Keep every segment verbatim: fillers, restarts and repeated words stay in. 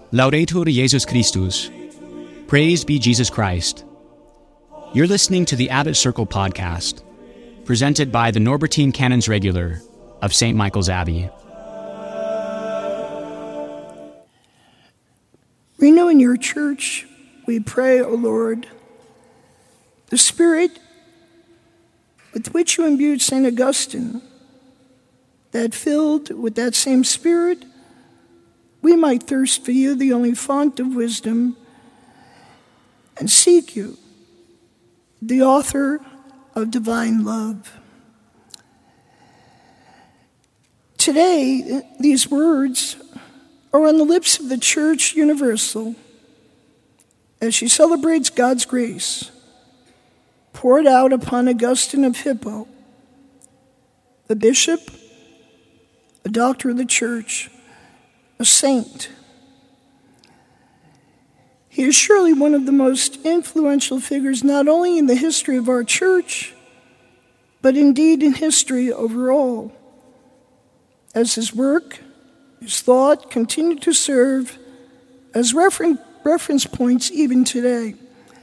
Laudetur Jesus Christus. Praise be Jesus Christ. You're listening to the Abbot Circle podcast, presented by the Norbertine Canons Regular of Saint Michael's Abbey. Renew in your church, we pray, O Lord, the Spirit with which you imbued Saint Augustine, that filled with that same Spirit, we might thirst for you, the only fount of wisdom, and seek you, the author of divine love. Today, these words are on the lips of the Church Universal as she celebrates God's grace poured out upon Augustine of Hippo, the bishop, a doctor of the Church, a saint. He is surely one of the most influential figures not only in the history of our church, but indeed in history overall, as his work, his thought continue to serve as referen- reference points even today.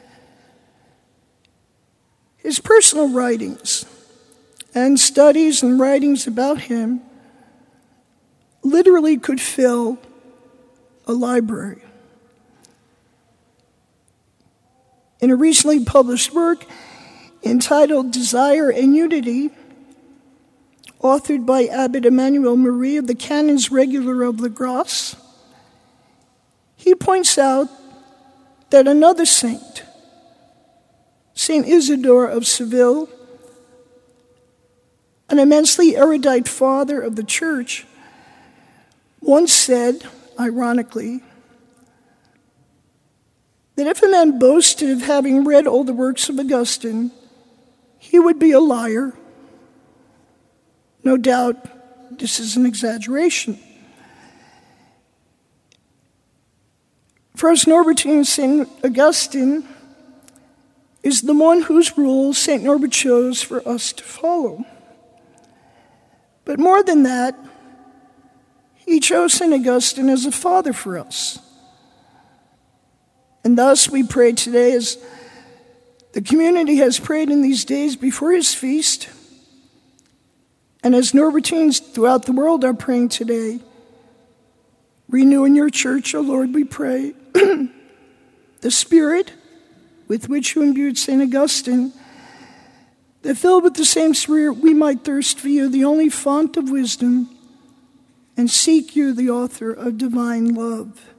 His personal writings and studies and writings about him literally could fill a library. In a recently published work entitled Desire and Unity, authored by Abbot Emmanuel Marie of the Canons Regular of La Grasse, he points out that another saint, Saint Isidore of Seville, an immensely erudite father of the Church, once said, ironically, that if a man boasted of having read all the works of Augustine, he would be a liar. No doubt this is an exaggeration. For us Norbertines, Saint Augustine is the one whose rules Saint Norbert chose for us to follow. But more than that, he chose Saint Augustine as a father for us. And thus we pray today, as the community has prayed in these days before his feast, and as Norbertines throughout the world are praying today, renew in your church, O Lord, we pray, the Spirit with which you imbued Saint Augustine, that filled with the same Spirit we might thirst for you, the only fount of wisdom, and seek you, the author of divine love.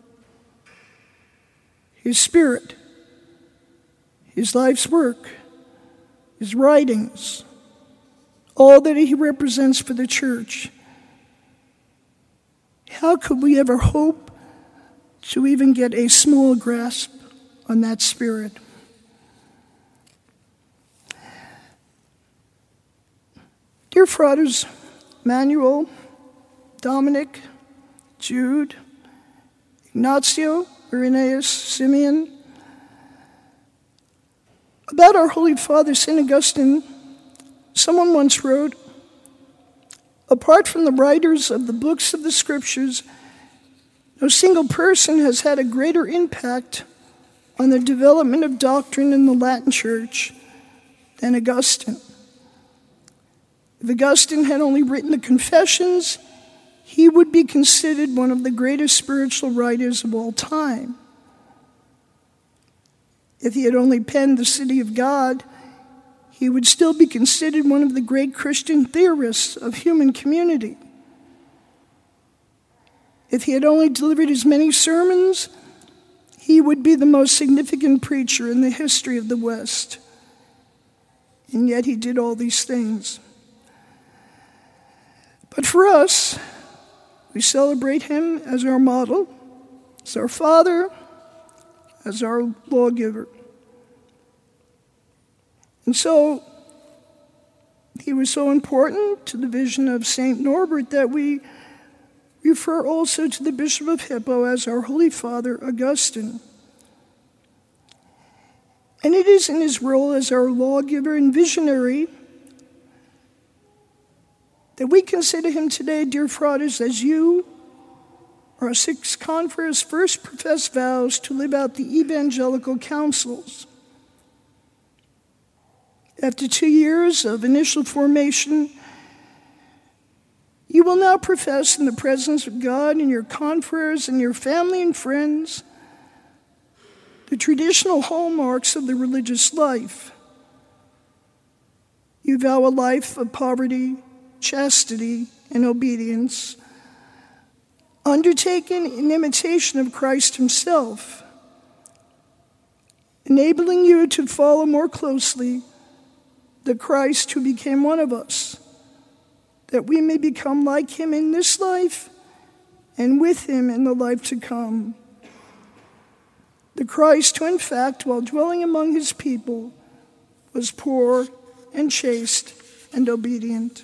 His Spirit, his life's work, his writings, all that he represents for the Church. How could we ever hope to even get a small grasp on that Spirit? Dear Fratres Manuel, Dominic, Jude, Ignacio, Irenaeus, Simeon, about our Holy Father, Saint Augustine, someone once wrote, apart from the writers of the books of the Scriptures, no single person has had a greater impact on the development of doctrine in the Latin Church than Augustine. If Augustine had only written the Confessions, he would be considered one of the greatest spiritual writers of all time. If he had only penned The City of God, he would still be considered one of the great Christian theorists of human community. If he had only delivered as many sermons, he would be the most significant preacher in the history of the West. And yet he did all these things. But for us, we celebrate him as our model, as our father, as our lawgiver. And so, he was so important to the vision of Saint Norbert that we refer also to the Bishop of Hippo as our Holy Father, Augustine. And it is in his role as our lawgiver and visionary that we consider him today, dear Fratres, as you our six confreres first professed vows to live out the evangelical counsels. After two years of initial formation, you will now profess in the presence of God and your confreres and your family and friends the traditional hallmarks of the religious life. You vow a life of poverty, chastity, and obedience, undertaken in imitation of Christ himself, enabling you to follow more closely the Christ who became one of us, that we may become like him in this life and with him in the life to come. The Christ who, in fact, while dwelling among his people, was poor and chaste and obedient.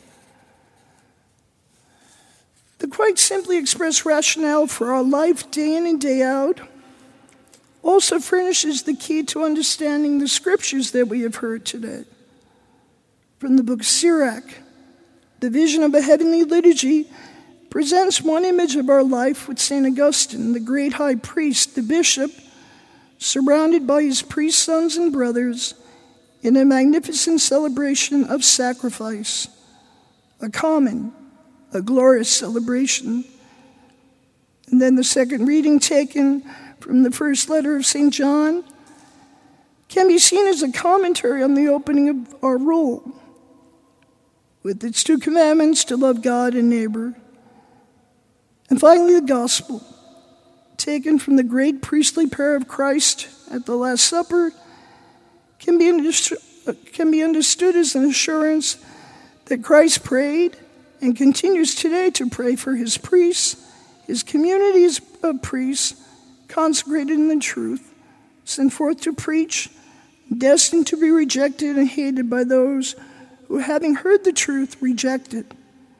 The quite simply expressed rationale for our life day in and day out also furnishes the key to understanding the scriptures that we have heard today. From the book of Sirach, the vision of a heavenly liturgy presents one image of our life with Saint Augustine, the great high priest, the bishop, surrounded by his priest sons and brothers in a magnificent celebration of sacrifice, a common, a glorious celebration. And then the second reading, taken from the first letter of Saint John, can be seen as a commentary on the opening of our rule, with its two commandments to love God and neighbor. And finally, the gospel, taken from the great priestly prayer of Christ at the Last Supper, can be understood, can be understood as an assurance that Christ prayed and continues today to pray for his priests, his communities of priests, consecrated in the truth, sent forth to preach, destined to be rejected and hated by those who, having heard the truth, reject it.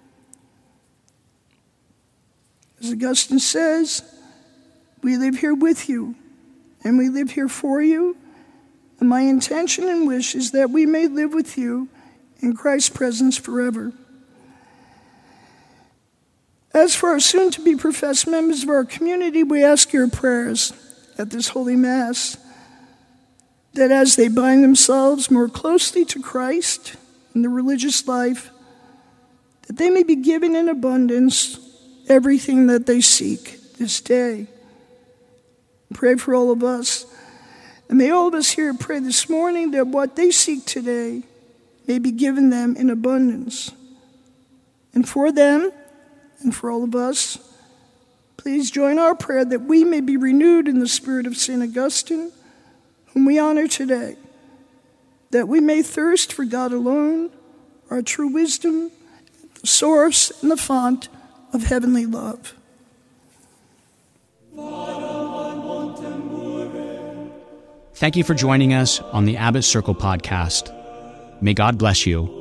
As Augustine says, we live here with you, and we live here for you, and my intention and wish is that we may live with you in Christ's presence forever. As for our soon-to-be professed members of our community, we ask your prayers at this Holy Mass, that as they bind themselves more closely to Christ in the religious life, that they may be given in abundance everything that they seek this day. Pray for all of us. And may all of us here pray this morning that what they seek today may be given them in abundance. And for them, and for all of us, please join our prayer that we may be renewed in the spirit of Saint Augustine, whom we honor today, that we may thirst for God alone, our true wisdom, the source and the font of heavenly love. Thank you for joining us on the Abbot Circle podcast. May God bless you.